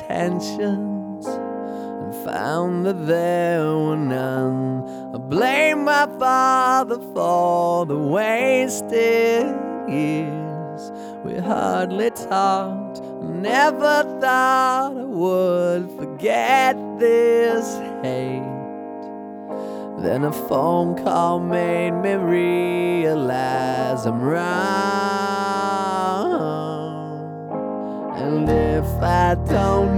intentions and found that there were none. I blame my father for the wasted years. We hardly talked, never thought I would forget this hate. Then a phone call made me realize I'm wrong. And if I don't